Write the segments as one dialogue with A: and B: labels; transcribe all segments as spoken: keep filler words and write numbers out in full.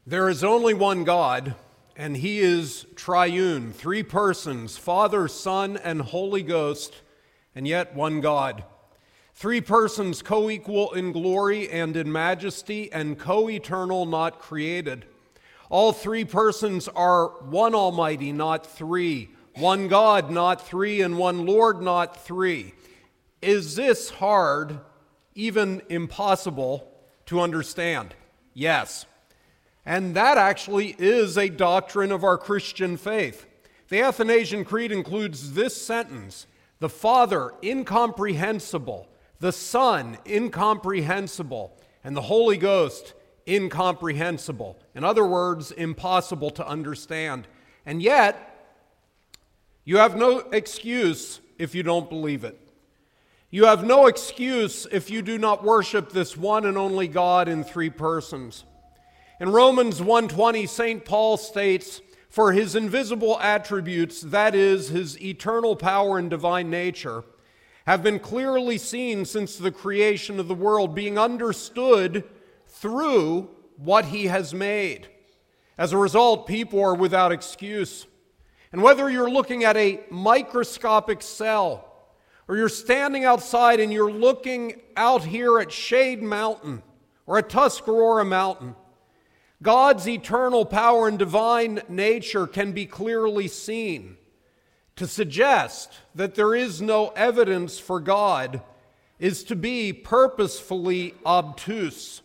A: There is only one God, and he is triune, three persons, Father, Son, and Holy Ghost, and yet one God. Three persons co-equal in glory and in majesty, and co-eternal, not created. All three persons are one Almighty, not three. One God, not three, and one Lord, not three. Is this hard, even impossible to understand? Yes. And that actually is a doctrine of our Christian faith. The Athanasian Creed includes this sentence: the Father, incomprehensible; the Son, incomprehensible; and the Holy Ghost, incomprehensible. In other words, impossible to understand. And yet, you have no excuse if you don't believe it. You have no excuse if you do not worship this one and only God in three persons. In Romans one twenty, Saint Paul states, "For his invisible attributes, that is, his eternal power and divine nature, have been clearly seen since the creation of the world, being understood through what he has made." As a result, people are without excuse. And whether you're looking at a microscopic cell, or you're standing outside and you're looking out here at Shade Mountain or at Tuscarora Mountain, God's eternal power and divine nature can be clearly seen. To suggest that there is no evidence for God is to be purposefully obtuse,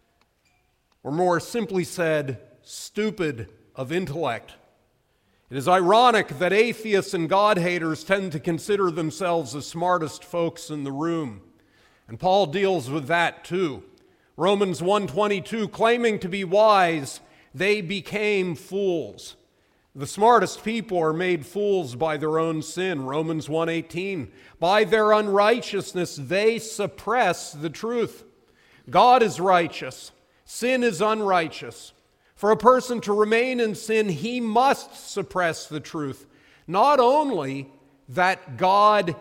A: or more simply said, stupid of intellect. It is ironic that atheists and God-haters tend to consider themselves the smartest folks in the room. And Paul deals with that too. Romans one twenty-two, claiming to be wise, they became fools. The smartest people are made fools by their own sin. Romans one eighteen, by their unrighteousness they suppress the truth. God is righteous. Sin is unrighteous. For a person to remain in sin, he must suppress the truth. Not only that God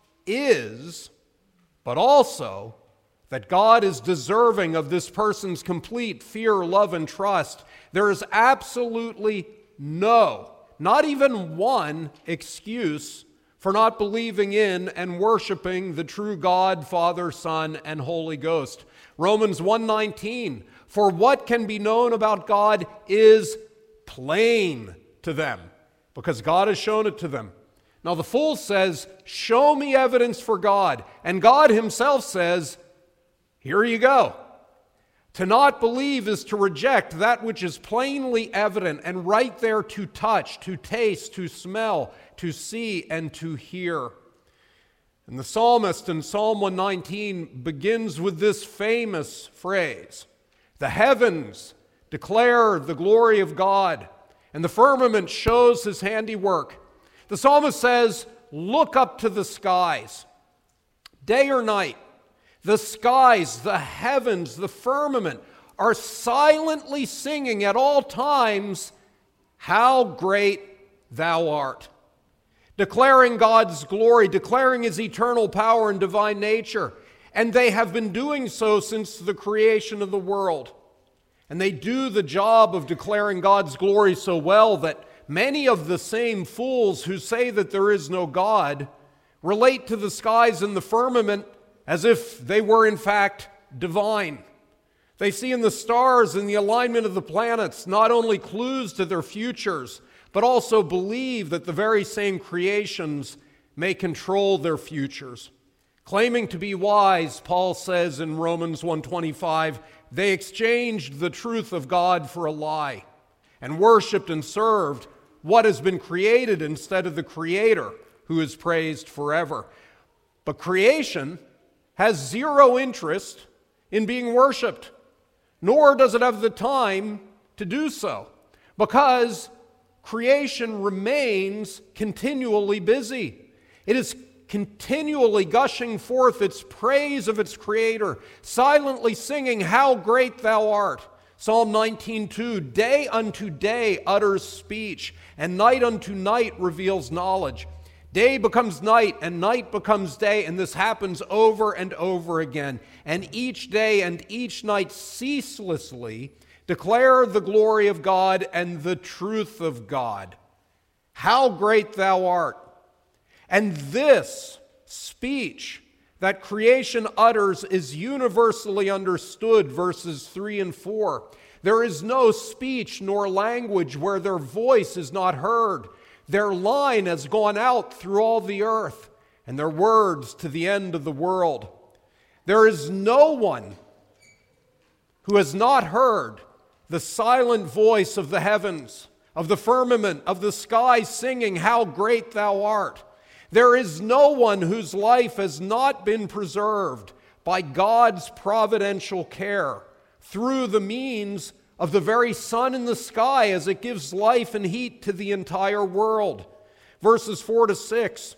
A: is, but also that God is deserving of this person's complete fear, love, and trust. There is absolutely no, not even one excuse for not believing in and worshiping the true God, Father, Son, and Holy Ghost. Romans one nineteen, for what can be known about God is plain to them, because God has shown it to them. Now the fool says, show me evidence for God. And God himself says, here you go. To not believe is to reject that which is plainly evident and right there to touch, to taste, to smell, to see, and to hear. And the psalmist in Psalm one nineteen begins with this famous phrase: the heavens declare the glory of God, and the firmament shows his handiwork. The psalmist says, look up to the skies, day or night. The skies, the heavens, the firmament are silently singing at all times, how great thou art. Declaring God's glory, declaring his eternal power and divine nature. And they have been doing so since the creation of the world. And they do the job of declaring God's glory so well that many of the same fools who say that there is no God relate to the skies and the firmament as if they were in fact divine. They see in the stars and the alignment of the planets not only clues to their futures, but also believe that the very same creations may control their futures. Claiming to be wise, Paul says in Romans one twenty-five, they exchanged the truth of God for a lie and worshiped and served what has been created instead of the Creator, who is praised forever. But creation has zero interest in being worshiped, nor does it have the time to do so, because creation remains continually busy. It is continually gushing forth its praise of its Creator, silently singing, how great thou art. Psalm nineteen two, day unto day utters speech, and night unto night reveals knowledge. Day becomes night and night becomes day, and this happens over and over again. And each day and each night ceaselessly Declare the glory of God and the truth of God. How great thou art! And this speech that creation utters is universally understood, verses three and four. There is no speech nor language where their voice is not heard. Their line has gone out through all the earth, and their words to the end of the world. There is no one who has not heard the silent voice of the heavens, of the firmament, of the sky singing, how great thou art. There is no one whose life has not been preserved by God's providential care through the means of the very sun in the sky as it gives life and heat to the entire world. Verses four to six,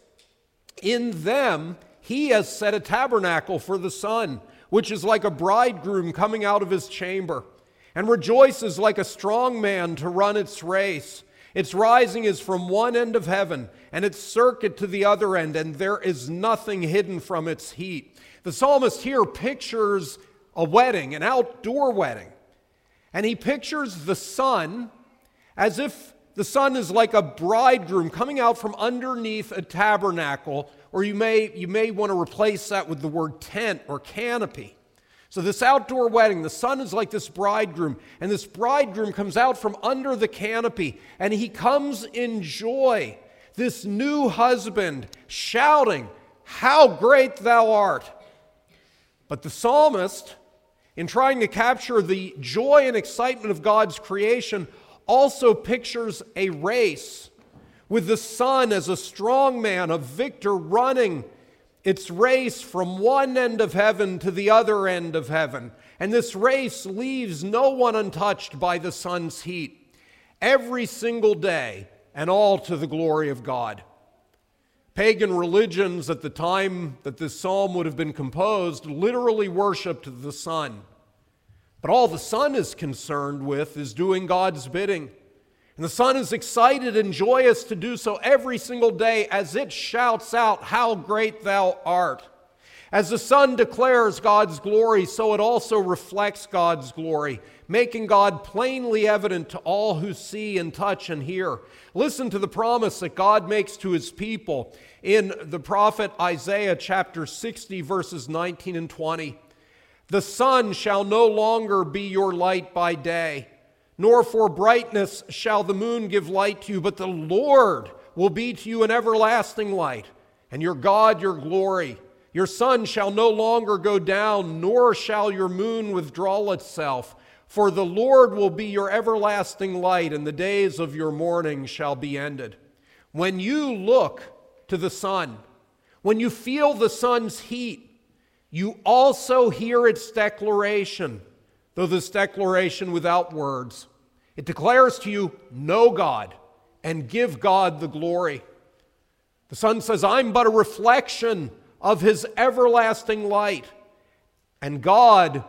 A: in them he has set a tabernacle for the sun, which is like a bridegroom coming out of his chamber, and rejoices like a strong man to run its race. Its rising is from one end of heaven, and its circuit to the other end, and there is nothing hidden from its heat. The psalmist here pictures a wedding, an outdoor wedding. And he pictures the sun as if the sun is like a bridegroom coming out from underneath a tabernacle, or you may, you may want to replace that with the word tent or canopy. So this outdoor wedding, the sun is like this bridegroom, and this bridegroom comes out from under the canopy, and he comes in joy, this new husband, shouting, how great thou art. But the psalmist, in trying to capture the joy and excitement of God's creation, also pictures a race with the sun as a strong man, a victor running its race from one end of heaven to the other end of heaven. And this race leaves no one untouched by the sun's heat, every single day, and all to the glory of God. Pagan religions at the time that this psalm would have been composed literally worshiped the sun. But all the sun is concerned with is doing God's bidding. And the sun is excited and joyous to do so every single day as it shouts out, how great thou art. As the sun declares God's glory, so it also reflects God's glory, making God plainly evident to all who see and touch and hear. Listen to the promise that God makes to his people in the prophet Isaiah chapter sixty, verses nineteen and twenty. The sun shall no longer be your light by day, nor for brightness shall the moon give light to you, but the Lord will be to you an everlasting light, and your God your glory. Your sun shall no longer go down, nor shall your moon withdraw itself, for the Lord will be your everlasting light, and the days of your mourning shall be ended. When you look to the sun, when you feel the sun's heat, you also hear its declaration, though this declaration without words. It declares to you, know God and give God the glory. The sun says, I'm but a reflection of his everlasting light. And God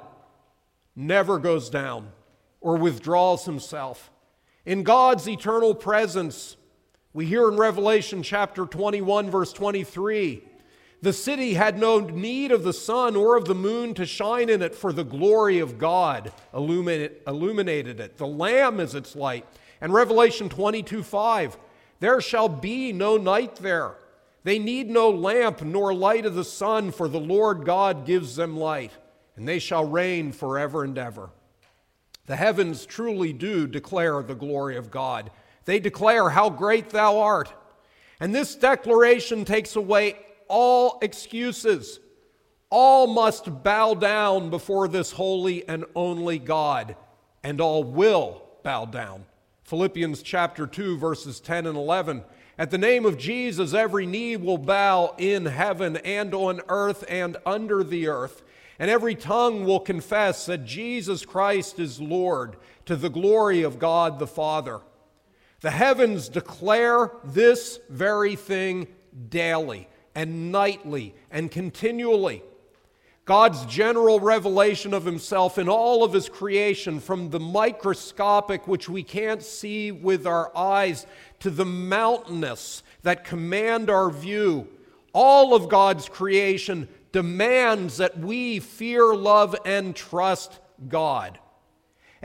A: never goes down or withdraws himself. In God's eternal presence, we hear in Revelation chapter twenty-one, verse twenty-three, the city had no need of the sun or of the moon to shine in it, for the glory of God illuminated it. The Lamb is its light. And Revelation twenty-two, five, there shall be no night there. They need no lamp nor light of the sun, for the Lord God gives them light, and they shall reign forever and ever. The heavens truly do declare the glory of God. They declare how great thou art. And this declaration takes away all excuses. All must bow down before this holy and only God, and all will bow down. Philippians chapter two, verses ten and eleven. At the name of Jesus, every knee will bow in heaven and on earth and under the earth, and every tongue will confess that Jesus Christ is Lord, to the glory of God the Father. The heavens declare this very thing daily and nightly and continually. God's general revelation of himself in all of his creation, from the microscopic, which we can't see with our eyes, to the mountainous that command our view, all of God's creation demands that we fear, love, and trust God.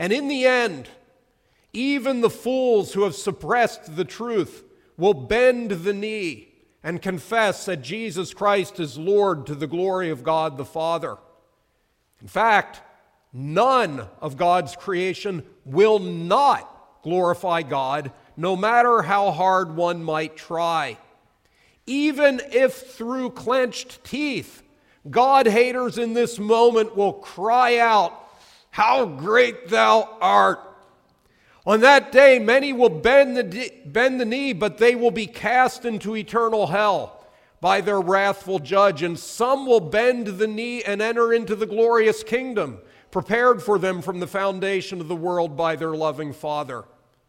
A: And in the end, even the fools who have suppressed the truth will bend the knee and confess that Jesus Christ is Lord to the glory of God the Father. In fact, none of God's creation will not glorify God, no matter how hard one might try. Even if through clenched teeth, God haters in this moment will cry out, "How great thou art!" On that day, many will bend the, bend the knee, but they will be cast into eternal hell by their wrathful judge, and some will bend the knee and enter into the glorious kingdom, prepared for them from the foundation of the world by their loving Father.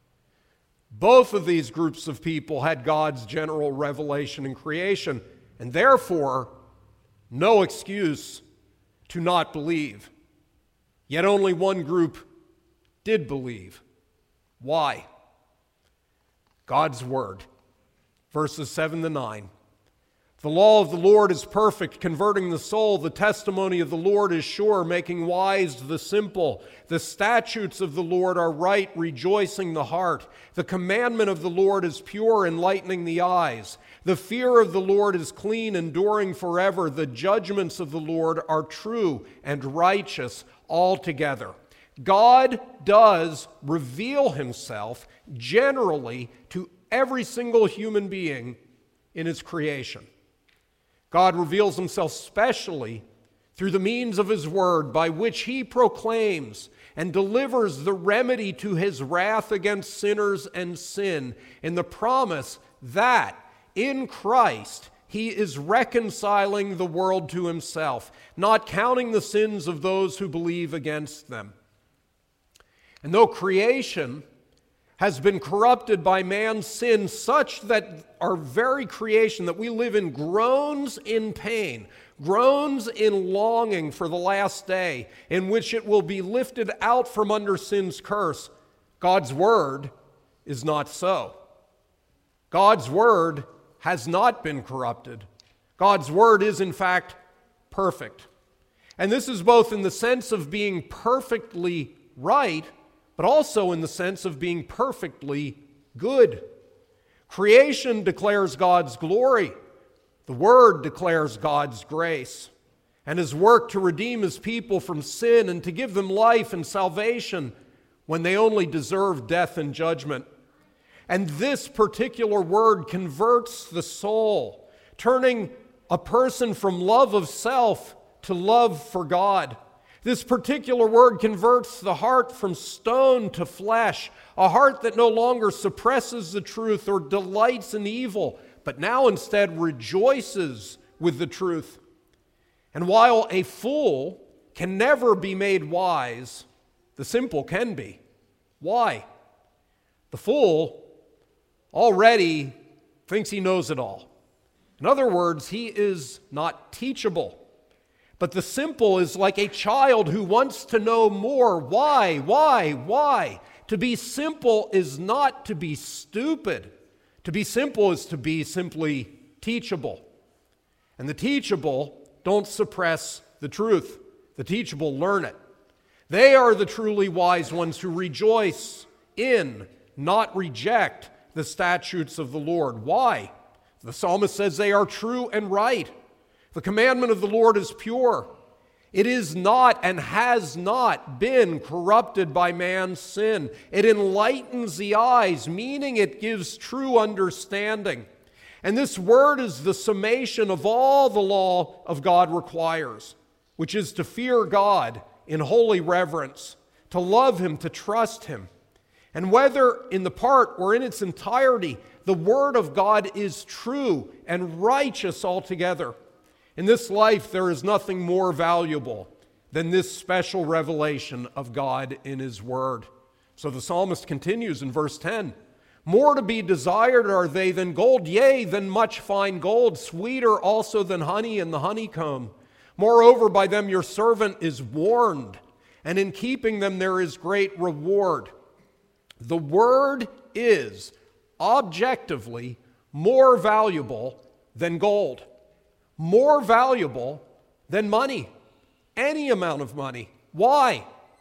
A: Both of these groups of people had God's general revelation in creation, and therefore, no excuse to not believe. Yet only one group did believe. Why? God's word. Verses seven to nine. The law of the Lord is perfect, converting the soul. The testimony of the Lord is sure, making wise the simple. The statutes of the Lord are right, rejoicing the heart. The commandment of the Lord is pure, enlightening the eyes. The fear of the Lord is clean, enduring forever. The judgments of the Lord are true and righteous altogether. God does reveal himself generally to every single human being in his creation. God reveals himself specially through the means of his word, by which he proclaims and delivers the remedy to his wrath against sinners and sin, in the promise that in Christ he is reconciling the world to himself, not counting the sins of those who believe against them. And though creation has been corrupted by man's sin, such that our very creation that we live in groans in pain, groans in longing for the last day in which it will be lifted out from under sin's curse, God's word is not so. God's word has not been corrupted. God's word is, in fact, perfect. And this is both in the sense of being perfectly right, but also in the sense of being perfectly good. Creation declares God's glory. The Word declares God's grace and his work to redeem his people from sin and to give them life and salvation when they only deserve death and judgment. And this particular word converts the soul, turning a person from love of self to love for God. This particular word converts the heart from stone to flesh, a heart that no longer suppresses the truth or delights in evil, but now instead rejoices with the truth. And while a fool can never be made wise, the simple can be. Why? The fool already thinks he knows it all. In other words, he is not teachable. But the simple is like a child who wants to know more. Why? Why? Why? To be simple is not to be stupid. To be simple is to be simply teachable. And the teachable don't suppress the truth. The teachable learn it. They are the truly wise ones who rejoice in, not reject, the statutes of the Lord. Why? The psalmist says they are true and right. The commandment of the Lord is pure. It is not and has not been corrupted by man's sin. It enlightens the eyes, meaning it gives true understanding. And this word is the summation of all the law of God requires, which is to fear God in holy reverence, to love him, to trust him. And whether in the part or in its entirety, the word of God is true and righteous altogether. In this life, there is nothing more valuable than this special revelation of God in his word. So the psalmist continues in verse ten. More to be desired are they than gold, yea, than much fine gold, sweeter also than honey and the honeycomb. Moreover, by them your servant is warned, and in keeping them there is great reward. The word is objectively more valuable than gold. More valuable than money, any amount of money. Why?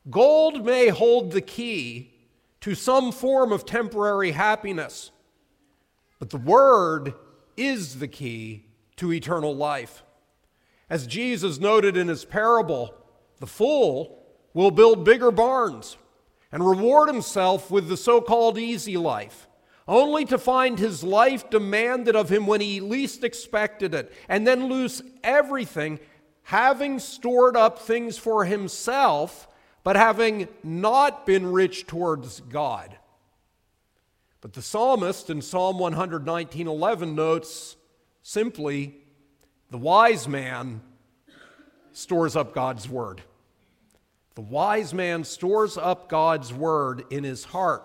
A: Gold may hold the key to some form of temporary happiness, but the Word is the key to eternal life. As Jesus noted in his parable, the fool will build bigger barns and reward himself with the so-called easy life, only to find his life demanded of him when he least expected it, and then lose everything, having stored up things for himself, but having not been rich towards God. But the psalmist in Psalm one nineteen eleven notes simply, the wise man stores up God's word. The wise man stores up God's word in his heart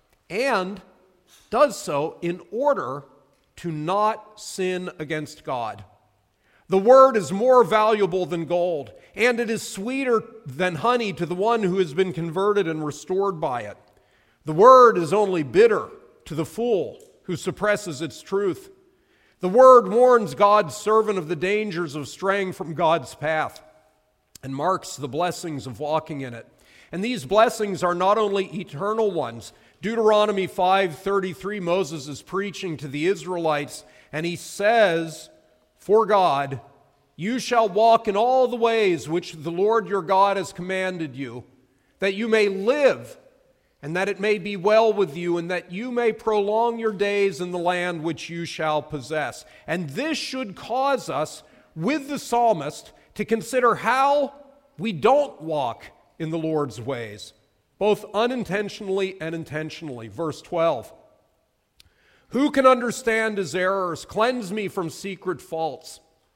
A: and does so in order to not sin against God. The word is more valuable than gold, and it is sweeter than honey to the one who has been converted and restored by it. The word is only bitter to the fool who suppresses its truth. The word warns God's servant of the dangers of straying from God's path and marks the blessings of walking in it. And these blessings are not only eternal ones. Deuteronomy five thirty-three, Moses is preaching to the Israelites, and he says, "For God, you shall walk in all the ways which the Lord your God has commanded you, that you may live, and that it may be well with you, and that you may prolong your days in the land which you shall possess." And this should cause us, with the psalmist, to consider how we don't walk in the Lord's ways, both unintentionally and intentionally. Verse twelve, "Who can understand his errors? Cleanse me from secret faults."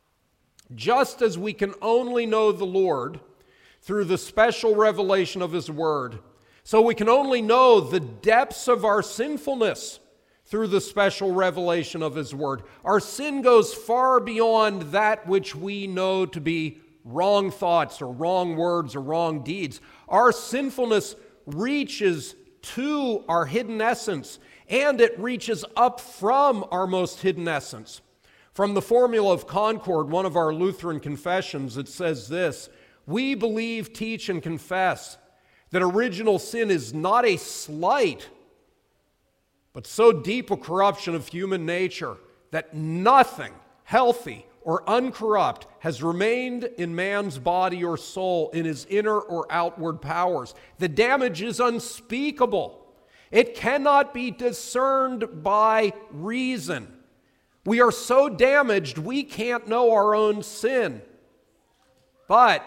A: Just as we can only know the Lord through the special revelation of his word, so we can only know the depths of our sinfulness through the special revelation of his word. Our sin goes far beyond that which we know to be wrong thoughts or wrong words or wrong deeds. Our sinfulness reaches to our hidden essence, and it reaches up from our most hidden essence. From the Formula of Concord, one of our Lutheran confessions, it says this: "We believe, teach, and confess that original sin is not a slight, but so deep a corruption of human nature that nothing healthy or uncorrupt has remained in man's body or soul in his inner or outward powers. The damage is unspeakable. It cannot be discerned by reason. We are so damaged we can't know our own sin. But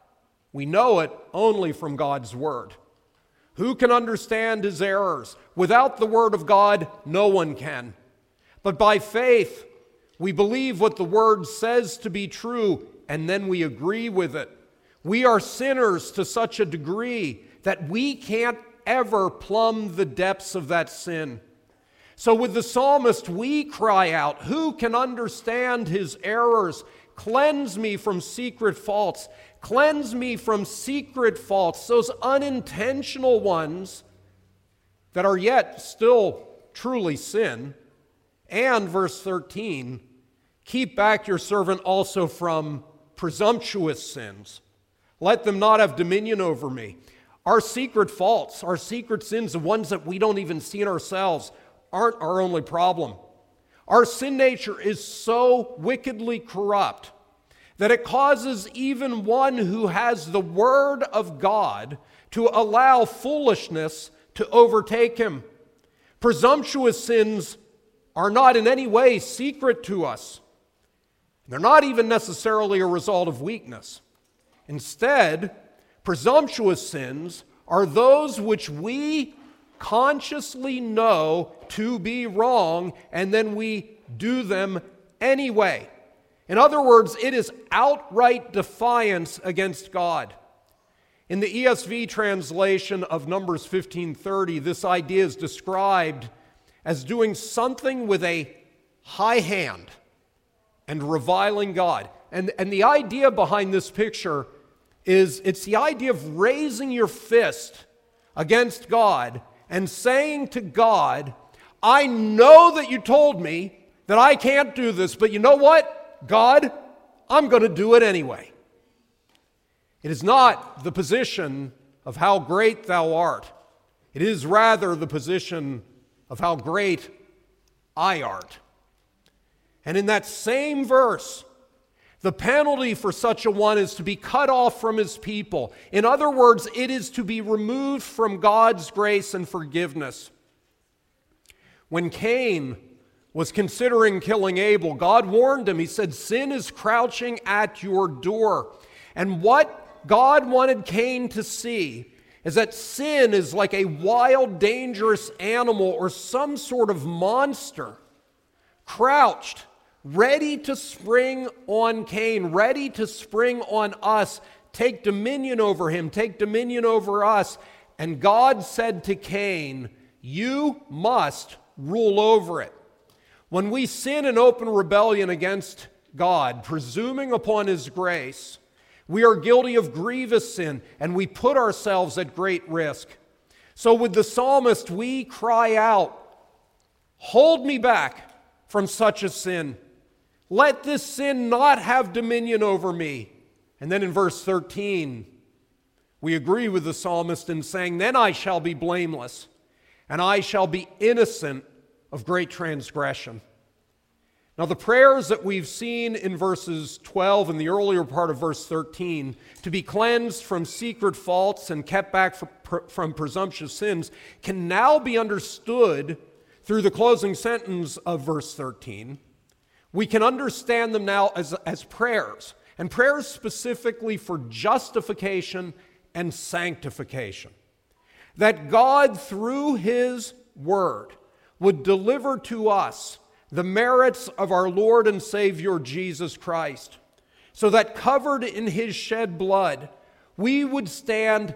A: we know it only from God's word. Who can understand his errors? Without the word of God, no one can. But by faith, we believe what the word says to be true, and then we agree with it. We are sinners to such a degree that we can't ever plumb the depths of that sin. So with the psalmist, we cry out, "Who can understand his errors? Cleanse me from secret faults." Cleanse me from secret faults, those unintentional ones that are yet still truly sin. And verse thirteen, "Keep back your servant also from presumptuous sins. Let them not have dominion over me." Our secret faults, our secret sins, the ones that we don't even see in ourselves, aren't our only problem. Our sin nature is so wickedly corrupt that it causes even one who has the word of God to allow foolishness to overtake him. Presumptuous sins are not in any way secret to us. They're not even necessarily a result of weakness. Instead, presumptuous sins are those which we consciously know to be wrong, and then we do them anyway. In other words, it is outright defiance against God. In the E S V translation of Numbers fifteen thirty, this idea is described as doing something with a high hand and reviling God. And, and the idea behind this picture is it's the idea of raising your fist against God and saying to God, "I know that you told me that I can't do this, but you know what? God, I'm going to do it anyway." It is not the position of how great thou art. It is rather the position of how great I art. And in that same verse, the penalty for such a one is to be cut off from his people. In other words, it is to be removed from God's grace and forgiveness. When Cain was considering killing Abel, God warned him. He said, sin is crouching at your door. And what God wanted Cain to see is that sin is like a wild, dangerous animal or some sort of monster, crouched, ready to spring on Cain, ready to spring on us, take dominion over him, take dominion over us. And God said to Cain, you must rule over it. When we sin in open rebellion against God, presuming upon his grace, we are guilty of grievous sin, and we put ourselves at great risk. So with the psalmist, we cry out, hold me back from such a sin. Let this sin not have dominion over me. And then in verse thirteen, we agree with the psalmist in saying, then I shall be blameless, and I shall be innocent of great transgression. Now, the prayers that we've seen in verses twelve and the earlier part of verse thirteen, to be cleansed from secret faults and kept back from presumptuous sins, can now be understood through the closing sentence of verse thirteen. We can understand them now as, as prayers, and prayers specifically for justification and sanctification. That God, through his word, would deliver to us the merits of our Lord and Savior Jesus Christ, so that covered in his shed blood, we would stand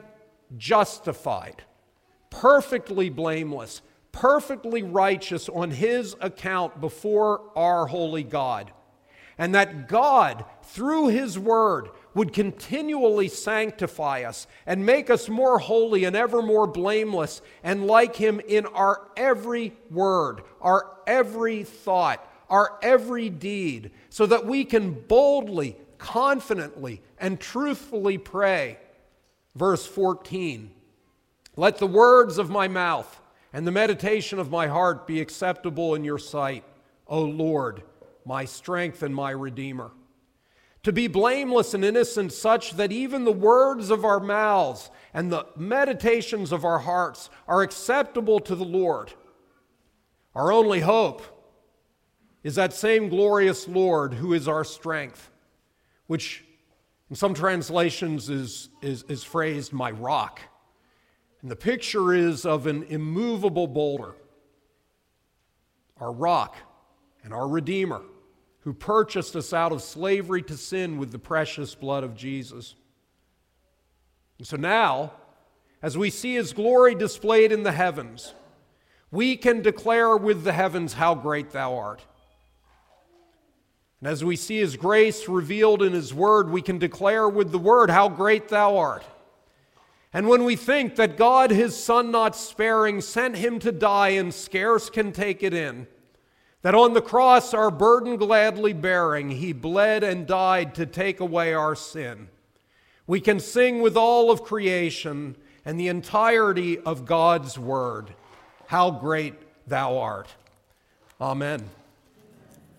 A: justified, perfectly blameless, perfectly righteous on his account before our holy God. And that God, through his word, would continually sanctify us and make us more holy and ever more blameless and like him in our every word, our every thought, our every deed, so that we can boldly, confidently, and truthfully pray. Verse fourteen, let the words of my mouth and the meditation of my heart be acceptable in your sight, O Lord, my strength and my Redeemer. To be blameless and innocent such that even the words of our mouths and the meditations of our hearts are acceptable to the Lord. Our only hope is that same glorious Lord who is our strength, which in some translations is, is, is phrased, my rock. And the picture is of an immovable boulder, our rock and our Redeemer, who purchased us out of slavery to sin with the precious blood of Jesus. And so now, as we see his glory displayed in the heavens, we can declare with the heavens how great thou art. And as we see his grace revealed in his word, we can declare with the word how great thou art. And when we think that God, his Son not sparing, sent him to die and scarce can take it in, that on the cross our burden gladly bearing, he bled and died to take away our sin, we can sing with all of creation and the entirety of God's word, how great thou art. Amen.